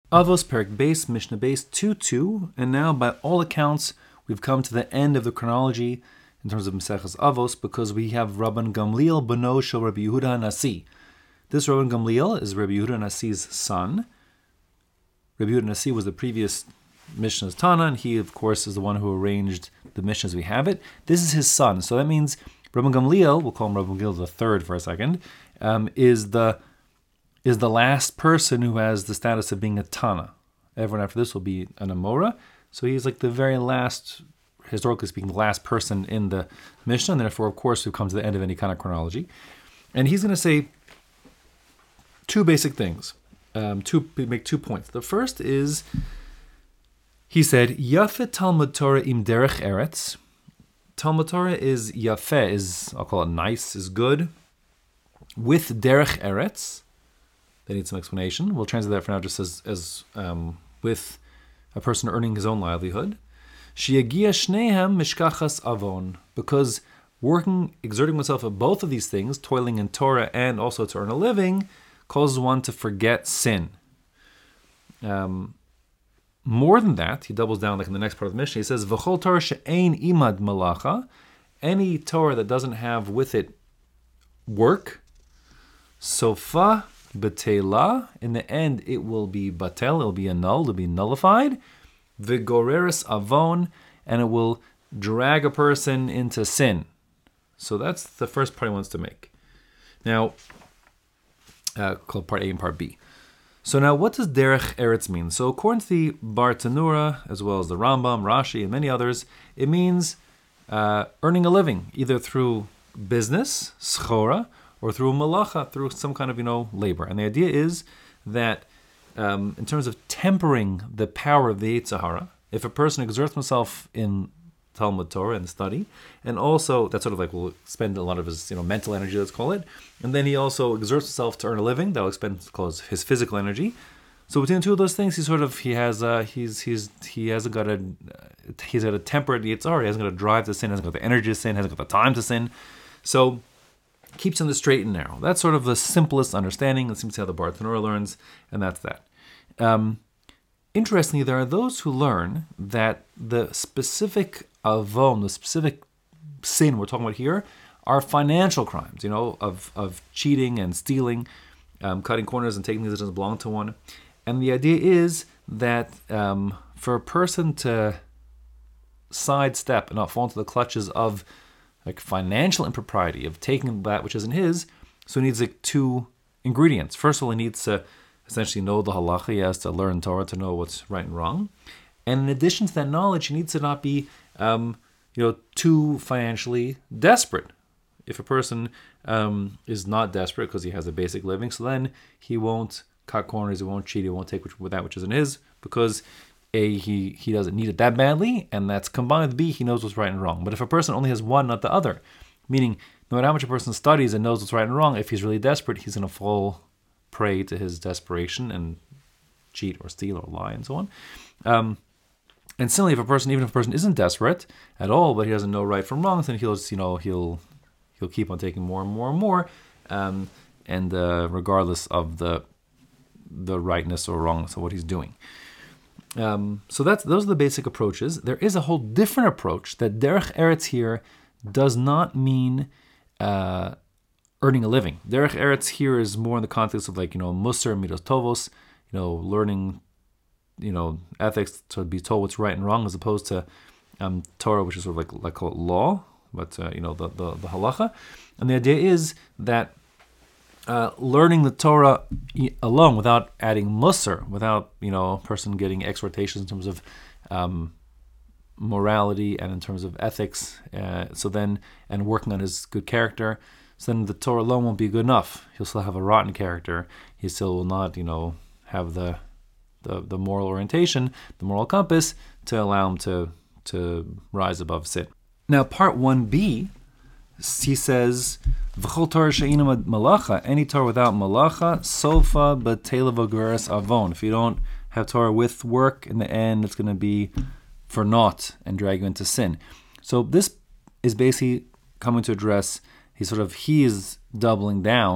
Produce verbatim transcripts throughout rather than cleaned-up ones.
Avos Perik Beis, Mishnah Beis two two, and now by all accounts we've come to the end of the chronology in terms of Maseches Avos because we have Rabban Gamliel Beno Shel Rabbi Yehuda Nasi. This Rabban Gamliel is Rabbi Yehuda Nasi's son. Rabbi Yehuda Nasi was the previous Mishnah's Tana, and he of course is the one who arranged the Mishnah as we have it. This is his son, so that means Rabban Gamliel, we'll call him Rabban Gamliel the third for a second, um, is the is the last person who has the status of being a Tana. Everyone after this will be an Amora. So he's like the very last, historically speaking, the last person in the Mishnah, and therefore, of course, we've come to the end of any kind of chronology. And he's going to say two basic things, um, two make two points. The first is, he said, Yafeh Talmud Torah im derech eretz. Talmud Torah is yafeh, is, I'll call it nice, is good, with derech eretz. They need some explanation. We'll translate that for now just as, as um, with a person earning his own livelihood. Sheyagia shnehem mishkachas avon. Because working, exerting oneself at both of these things, toiling in Torah and also to earn a living, causes one to forget sin. Um, more than that, he doubles down like in the next part of the Mishnah. He says, V'chol Torah she'ein imad malacha. Any Torah that doesn't have with it work, sofa Batela, in the end it will be batel, it will be annulled, it will be nullified. Vigoreris avon, and it will drag a person into sin. So that's the first part he wants to make. Now, uh, called part A and part B. So now what does derech eretz mean? So according to the Bartanura, as well as the Rambam, Rashi, and many others, it means uh, earning a living, either through business, schora, or through malacha, through some kind of, you know, labor. And the idea is that um, in terms of tempering the power of the Yetzer Hara, if a person exerts himself in Talmud Torah and study, and also that sort of like will spend a lot of his, you know, mental energy, let's call it, and then he also exerts himself to earn a living, that will expend his physical energy. So between the two of those things, he sort of he has uh, he's he's he hasn't got a uh, he's got a temperate Yetzer Hara, he hasn't got a drive to sin, hasn't got the energy to sin, hasn't got the time to sin. So keeps on the straight and narrow. That's sort of the simplest understanding. That seems to how the Bartanura learns, and that's that. Um, interestingly, there are those who learn that the specific avon, the specific sin we're talking about here, are financial crimes, you know, of, of cheating and stealing, um, cutting corners and taking things that doesn't belong to one. And the idea is that um, for a person to sidestep and not fall into the clutches of like financial impropriety, of taking that which isn't his, so he needs like two ingredients. First of all, he needs to essentially know the halacha, he has to learn Torah to know what's right and wrong. And in addition to that knowledge, he needs to not be, um, you know, too financially desperate. If a person um, is not desperate because he has a basic living, so then he won't cut corners, he won't cheat, he won't take which, that which isn't his, because A, he, he doesn't need it that badly, and that's combined with B, he knows what's right and wrong. But if a person only has one, not the other, meaning no matter how much a person studies and knows what's right and wrong, if he's really desperate, he's going to fall prey to his desperation and cheat or steal or lie and so on. Um, and similarly, if a person, even if a person isn't desperate at all, but he doesn't know right from wrong, then he'll, you know, he'll he'll keep on taking more and more and more, um, and uh, regardless of the the rightness or wrongness of what he's doing. Um, so that's those are the basic approaches. There is a whole different approach that derech eretz here does not mean uh, earning a living. Derech eretz here is more in the context of like, you know, musar, midos tovos, you know, learning, you know, ethics to be told what's right and wrong, as opposed to um, Torah, which is sort of like like call it law, but uh, you know, the, the the halacha. And the idea is that Uh, learning the Torah alone without adding musar, without, you know, a person getting exhortations in terms of um, morality and in terms of ethics, uh, so then, and working on his good character, so then the Torah alone won't be good enough. He'll still have a rotten character. He still will not, you know, have the the, the moral orientation, the moral compass to allow him to, to rise above sin. Now, part one B, he says, V'chol Torah she'eina malacha, any Torah without malacha, sofa batela v'geres avon. If you don't have Torah with work, in the end, it's going to be for naught and drag you into sin. So this is basically coming to address, he sort of, he is doubling down,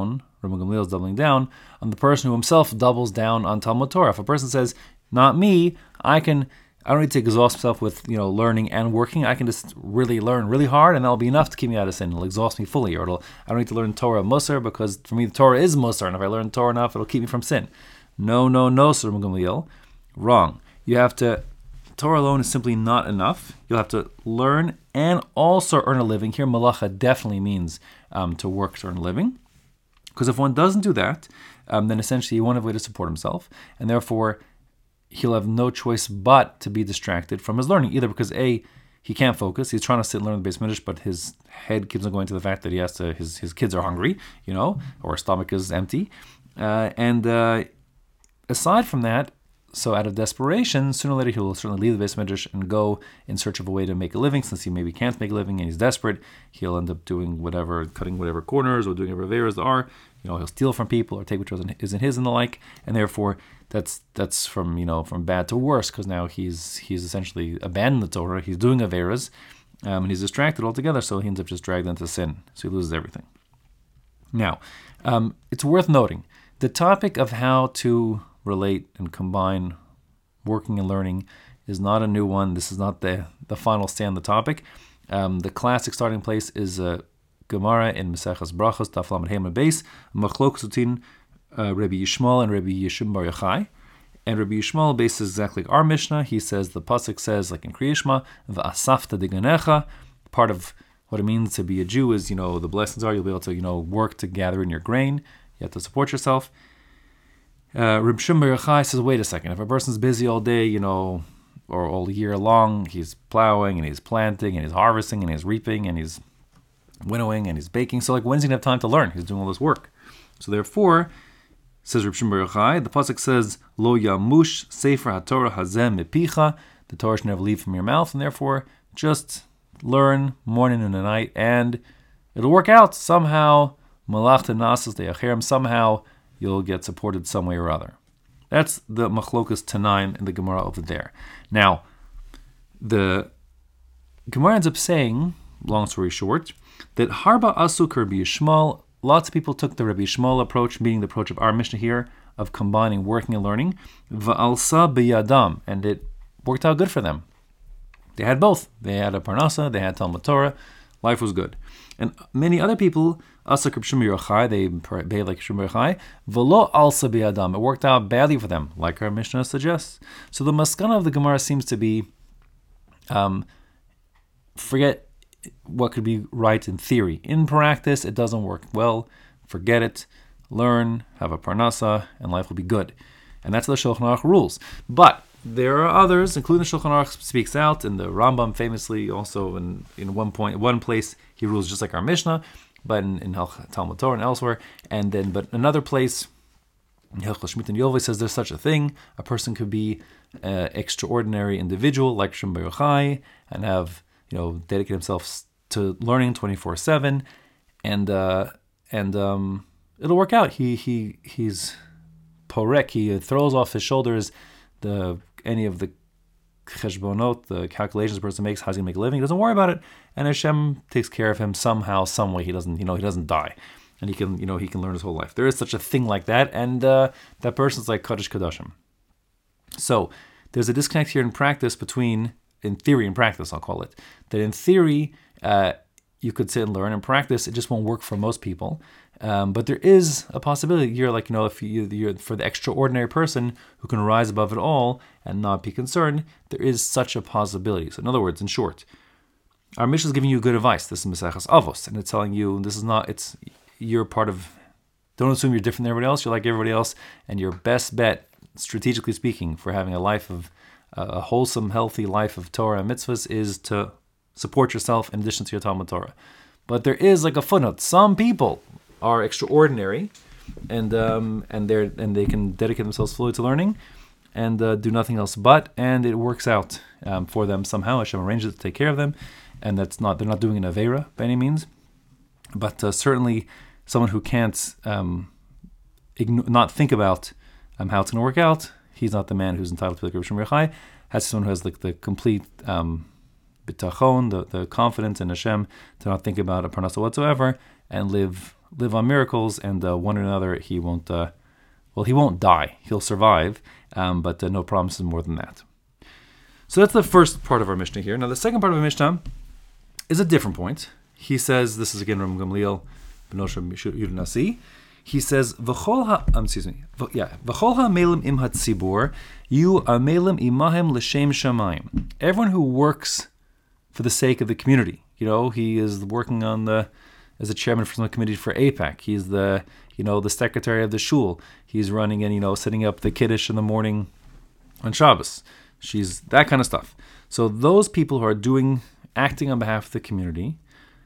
Rabban Gamliel is doubling down on the person who himself doubles down on Talmud Torah. If a person says, not me, I can, I don't need to exhaust myself with, you know, learning and working. I can just really learn really hard, and that'll be enough to keep me out of sin. It'll exhaust me fully. Or it'll, I don't need to learn Torah Musar, because for me the Torah is Musar, and if I learn Torah enough, it'll keep me from sin. No, no, no, Sir Rabban Gamliel. Wrong. You have to, Torah alone is simply not enough. You'll have to learn and also earn a living. Here, malacha definitely means um, to work to earn a living. Because if one doesn't do that, um, then essentially he won't have a way to support himself. And therefore, he'll have no choice but to be distracted from his learning. Either because A, he can't focus. He's trying to sit and learn the Beis Midrash, but his head keeps on going to the fact that he has to, his, his kids are hungry, you know, or his stomach is empty. Uh, and uh, aside from that, so out of desperation, sooner or later he'll certainly leave the Beis Midrash and go in search of a way to make a living. Since he maybe can't make a living and he's desperate, he'll end up doing whatever, cutting whatever corners or doing whatever averas there are. You know, he'll steal from people or take what isn't his and the like. And therefore, that's that's from you know from bad to worse, because now he's he's essentially abandoned the Torah. He's doing averas, um, and he's distracted altogether. So he ends up just dragged into sin. So he loses everything. Now, um, it's worth noting the topic of how to relate and combine working and learning is not a new one. This is not the, the final say on the topic. Um, the classic starting place is a uh, Gemara in Maseches Brachos, Daf Lamed Hey Amud Beis, Machlokes Utin uh, Rabbi Yishmael and Rabbi Yeshua Bar Yochai. And Rabbi Yishmael bases exactly like our Mishnah. He says, the pasuk says, like in Kriya Shema, V'asafta diganecha. Part of what it means to be a Jew is, you know, the blessings are you'll be able to, you know, work to gather in your grain. You have to support yourself. Uh, Reb Shimon Bar Yochai says, wait a second, if a person's busy all day, you know, or all year long, he's plowing and he's planting and he's harvesting and he's reaping and he's winnowing and he's baking, so like when's he going to have time to learn? He's doing all this work. So therefore, says Reb Shimon Bar Yochai, the pasuk says, Lo yamush sefer haTorah hazeh mipicha, the Torah should never leave from your mouth, and therefore just learn morning and night, and it'll work out somehow. Malachta nasas de'acherim, somehow you'll get supported some way or other. That's the Machlokas Tanaim in the Gemara over there. Now, the Gemara ends up saying, long story short, that Harba Asuk Rabbi Yishmael, lots of people took the Rabbi Yishmael approach, meaning the approach of our Mishnah here, of combining working and learning, Va'alsa biyadam, and it worked out good for them. They had both. They had a Parnasa, they had Talmud Torah, life was good. And many other people, Asuk Reb Shimon Bar Yochai, they behaved like Shimon Bar Yochai, V'lo alsa biyadam, it worked out badly for them, like our Mishnah suggests. So the maskana of the Gemara seems to be, um, forget what could be right in theory. In practice, it doesn't work well. Forget it. Learn, have a parnasa, and life will be good. And that's the Shulchan Aruch rules. But there are others, including the Shulchan Aruch speaks out, and the Rambam famously also in, in one point, one place, he rules just like our Mishnah, but in, in Talmud Torah and elsewhere. And then, but another place, Hilchos Shmita and Yovei says there's such a thing. A person could be an extraordinary individual like Shimon Bar Yochai and have, you know, dedicate himself to learning twenty-four seven, and uh, and um, it'll work out. He he he's porek. He throws off his shoulders the any of the cheshbonot, the calculations a person makes, how he's gonna make a living. He doesn't worry about it, and Hashem takes care of him somehow, some way. He doesn't, you know, he doesn't die, and he can, you know, he can learn his whole life. There is such a thing like that, and uh, that person's like Kodesh Kodashim. So there's a disconnect here in practice between. In theory and practice, I'll call it, that in theory, uh, you could sit and learn. In practice, it just won't work for most people. Um, but there is a possibility. You're like, you know, if you, you're for the extraordinary person who can rise above it all and not be concerned, there is such a possibility. So in other words, in short, our Mishnah is giving you good advice. This is Maseches Avos, and it's telling you this is not, it's, you're part of, don't assume you're different than everybody else. You're like everybody else, and your best bet, strategically speaking, for having a life of a wholesome, healthy life of Torah and mitzvahs is to support yourself in addition to your Talmud Torah. But there is like a footnote. Some people are extraordinary, and um, and they and they can dedicate themselves fully to learning, and uh, do nothing else but, and it works out um, for them somehow. Hashem arranges to take care of them, and that's not they're not doing an avera by any means, but uh, certainly someone who can't um, ign- not think about um, how it's going to work out. He's not the man who's entitled to be like Reb Shimon Bar Yochai. Has someone who has like the complete um, bitachon, the, the confidence in Hashem to not think about a parnasa whatsoever and live live on miracles, and uh, one or another he won't. Uh, well, he won't die. He'll survive, um, but uh, no promises more than that. So that's the first part of our Mishnah here. Now the second part of our Mishnah is a different point. He says, this is again Rabban Gamliel, Benosh Yehuda Nasi. He says, "V'chol ha, um, excuse me, yeah, v'chol ha-melim im hatzibur, you amelim imahem l'shem shamayim." Everyone who works for the sake of the community, you know, he is working on the as a chairman for some committee for AIPAC. He's the, you know, the secretary of the shul. He's running and, you know, setting up the kiddush in the morning on Shabbos. She's that kind of stuff. So those people who are doing, acting on behalf of the community,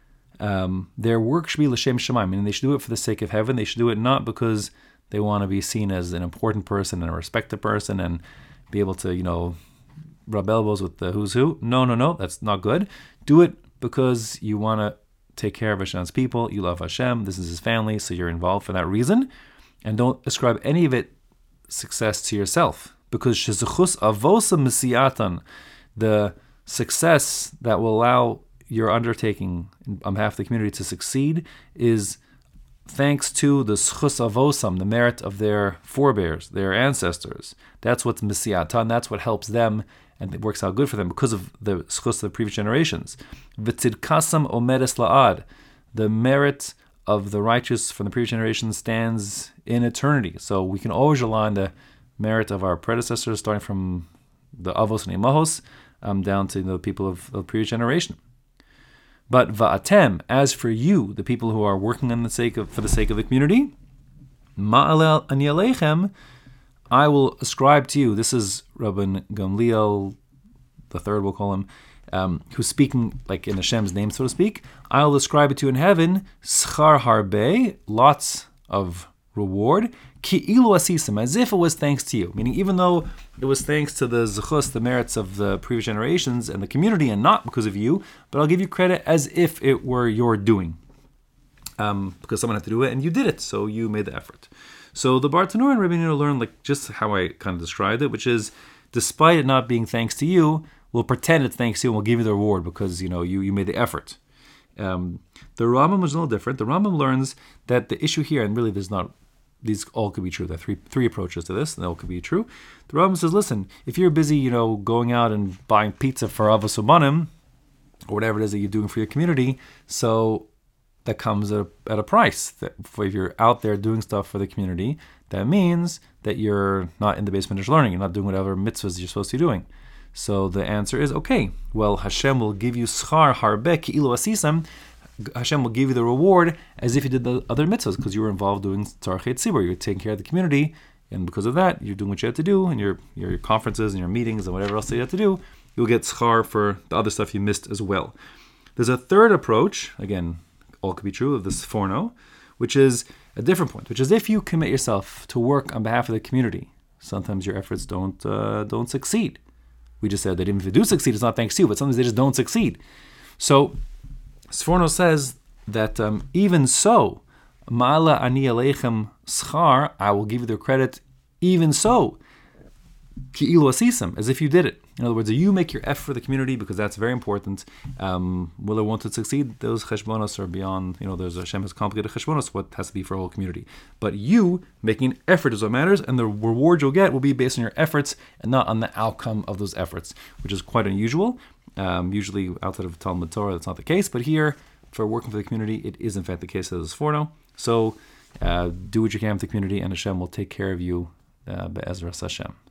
um, their work should be l'shem shamayim, meaning they should do it for the sake of heaven. They should do it not because they want to be seen as an important person and a respected person and be able to, you know, rub elbows with the who's who. No, no, no, that's not good. Do it because you want to take care of Hashem's people. You love Hashem. This is His family, so you're involved for that reason. And don't ascribe any of it success to yourself, because shezechus avosa mesiatan, the success that will allow your undertaking on behalf of the community to succeed, is thanks to the schus avosam, the merit of their forebears, their ancestors. That's what's mesiatan. That's what helps them, and it works out good for them because of the schus of the previous generations. V'tzidkasam omedes la'ad, the merit of the righteous from the previous generation stands in eternity. So we can always rely on the merit of our predecessors, starting from the avos and imahos um, down to the people of the previous generation. But va'atem, as for you, the people who are working on the sake of for the sake of the community, ma'alel ani aleichem, I will ascribe to you. This is Rabban Gamliel, the third we'll call him, um, who's speaking like in Hashem's name, so to speak. I will ascribe it to you in heaven, schar harbe, lots of reward, ki'ilu asisim, as if it was thanks to you. Meaning, even though it was thanks to the zechus, the merits of the previous generations and the community, and not because of you, but I'll give you credit as if it were your doing, um, because someone had to do it and you did it, so you made the effort. So the Bartanura and Rabbi Yehuda learn like just how I kind of described it, which is, despite it not being thanks to you, we'll pretend it's thanks to you and we'll give you the reward because, you know, you, you made the effort. Um, the Rambam is a little different. The Rambam learns that the issue here, and really there's not, these all could be true. There are three three approaches to this, and they all could be true. The Rambam says, listen, if you're busy, you know, going out and buying pizza for Avos Umanim, or whatever it is that you're doing for your community, so that comes at a, at a price. That if you're out there doing stuff for the community, that means that you're not in the basement just learning. You're not doing whatever mitzvahs you're supposed to be doing. So the answer is, okay, well, Hashem will give you schar harbe ki'ilu asisam. Hashem will give you the reward as if you did the other mitzvahs, because you were involved doing tzarchei tzibur. You're taking care of the community, and because of that, you're doing what you had to do, and your your conferences and your meetings and whatever else that you had to do, you'll get schar for the other stuff you missed as well. There's a third approach, again, all could be true of this forno, which is a different point, which is if you commit yourself to work on behalf of the community, sometimes your efforts don't uh, don't succeed. We just said that even if they do succeed, it's not thanks to you, but sometimes they just don't succeed. So Sforno says that um, even so, Ma'ala ani aleichem schar, I will give you the credit, even so, ki'ilu asisam, as if you did it. In other words, you make your effort for the community because that's very important. Um, will it want to succeed? Those cheshbonos are beyond, you know, there's Hashem has complicated cheshbonos, what has to be for a whole community. But you making an effort is what matters, and the reward you'll get will be based on your efforts and not on the outcome of those efforts, which is quite unusual. Um, usually outside of Talmud Torah, that's not the case, but here, for working for the community, it is in fact the case as Sforno. So uh, do what you can for the community, and Hashem will take care of you, uh, Be'ezras Hashem.